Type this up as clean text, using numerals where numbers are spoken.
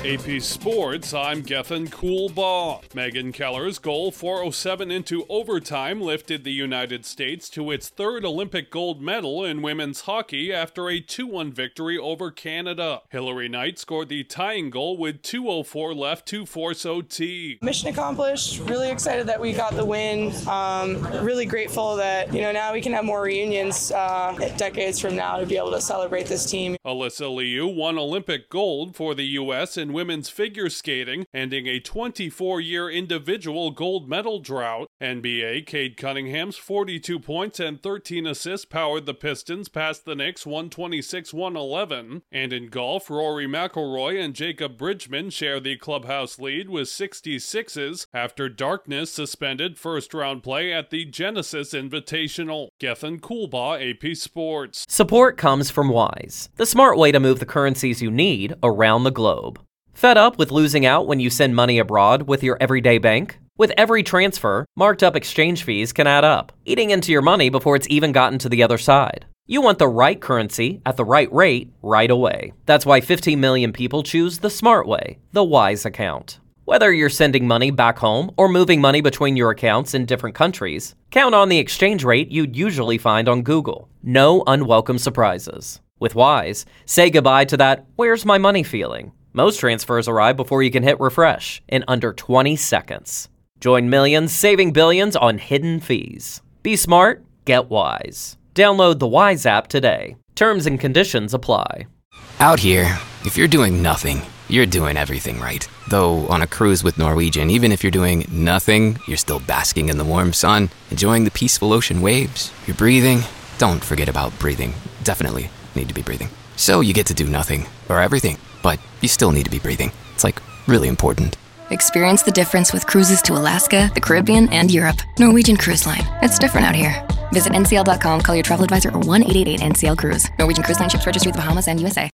AP Sports, I'm Gethin Coolbaugh. Megan Keller's goal 407 into overtime lifted the United States to its third Olympic gold medal in women's hockey after a 2-1 victory over Canada. Hillary Knight scored the tying goal with 2:04 left to force OT. Mission accomplished. Really excited that we got the win. Really grateful that now we can have more reunions decades from now to be able to celebrate this team. Alyssa Liu won Olympic gold for the U.S. in women's figure skating, ending a 24-year individual gold medal drought. NBA, Cade Cunningham's 42 points and 13 assists powered the Pistons past the Knicks 126-111. And in golf, Rory McIlroy and Jacob Bridgman share the clubhouse lead with 66s after Darkness suspended first-round play at the Genesis Invitational. Gethin Coolbaugh, AP Sports. Support comes from Wise, the smart way to move the currencies you need around the globe. Fed up with losing out when you send money abroad with your everyday bank? With every transfer, marked up exchange fees can add up, eating into your money before it's even gotten to the other side. You want the right currency at the right rate right away. That's why 15 million people choose the smart way, the Wise account. Whether you're sending money back home or moving money between your accounts in different countries, count on the exchange rate you'd usually find on Google. No unwelcome surprises. With Wise, say goodbye to that "where's my money" feeling. Most transfers arrive before you can hit refresh in under 20 seconds. Join millions saving billions on hidden fees. Be smart, get Wise. Download the Wise app today. Terms and conditions apply. Out here, if you're doing nothing, you're doing everything right. Though on a cruise with Norwegian, even if you're doing nothing, you're still basking in the warm sun, enjoying the peaceful ocean waves. You're breathing. Don't forget about breathing. Definitely need to be breathing. So you get to do nothing, or everything, but you still need to be breathing. It's really important. Experience the difference with cruises to Alaska, the Caribbean, and Europe. Norwegian Cruise Line. It's different out here. Visit ncl.com, call your travel advisor, or 1-888-NCL-CRUISE. Norwegian Cruise Line ships registry the Bahamas and USA.